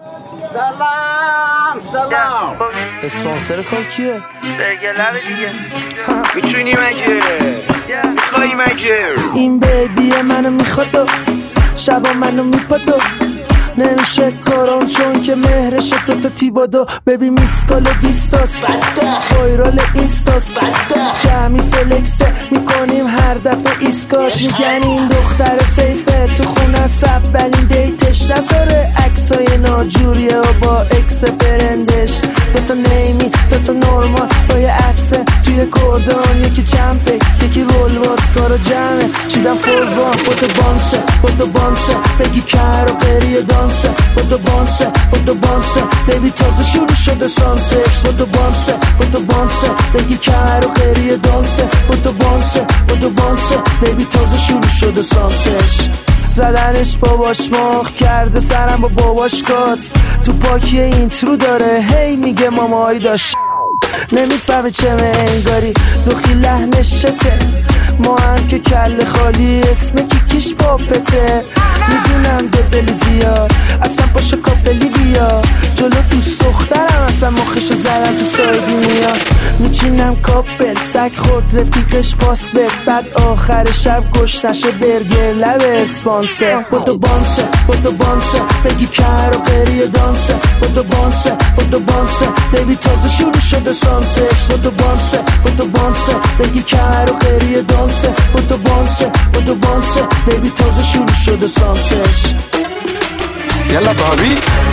سلام اسپانسر کار کیه؟ برگلبه دیگه میتونی مگه میخوایی مگه این بیبی منو میخواد و شبا منو میپاد و نمیشه کارم چون که مهرش دوتا تیبادو ببی میسکال 20 وایرال اینستاست جمعی فلکسه میکنیم هر دفعه ایسکاش میگن این دختر سیفه تو خونه اولین دیتش نذاره عکسای ناجوریه و با اکس فرندش دوتا نیمی دوتا نورمال با یه عفسه توی کردان یکی چمپه یکی رول واسکارو جمعه چیدم فوروان بودو بانسه بگی کر و قریه دانسه بودو بانسه ببی تازه شروع شده سانسش بودو بانسه بگی کر و قریه دانسه بودو بانسه ببی تازه شروع شده سانسش زدنش باباش ماخ کرده سرم با باباش کات تو پاکی اینترو داره هی میگه مامایی داشت نمیفهمه چه انگاری دخی لحنش چته ما هم که کل خالی اسم کیکیش پاپته میدونم دلی زیاد اصلا پاشا کاپلی بیا جلو دوست دخترم اصلا مخشو زدم تو سایدی میاد میچینم کاپل سگ خود رفیقش پاس بد بعد آخر شب گشت نشه برگر لب اسپانسر بودو بانسه بگی کر و قریه دانسه بودو بانسه ببی تازه شروع شده سانسش بودو بانسه بگی کر و قریه دانسه بودو بانسه ببی تازه شروع شده سانسش یلا بابی